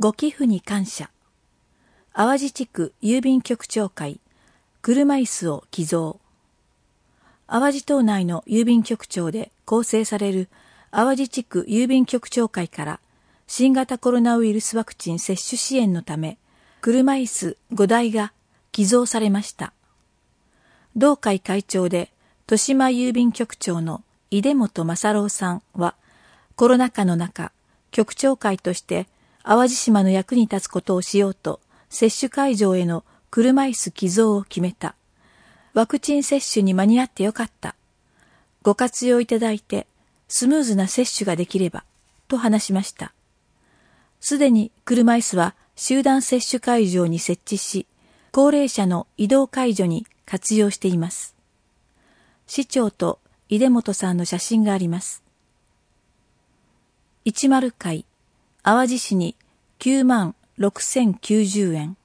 ご寄付に感謝。淡路地区郵便局長会、車椅子を寄贈。淡路島内の郵便局長で構成される淡路地区郵便局長会から新型コロナウイルスワクチン接種支援のため、車椅子5台が寄贈されました。同会会長で豊島郵便局長の出本正郎さんは、コロナ禍の中、局長会として淡路島の役に立つことをしようと、接種会場への車椅子寄贈を決めた。ワクチン接種に間に合ってよかった。ご活用いただいて、スムーズな接種ができれば、と話しました。すでに車椅子は集団接種会場に設置し、高齢者の移動介助に活用しています。市長と出本さんの写真があります。10会、淡路市に9万6090円。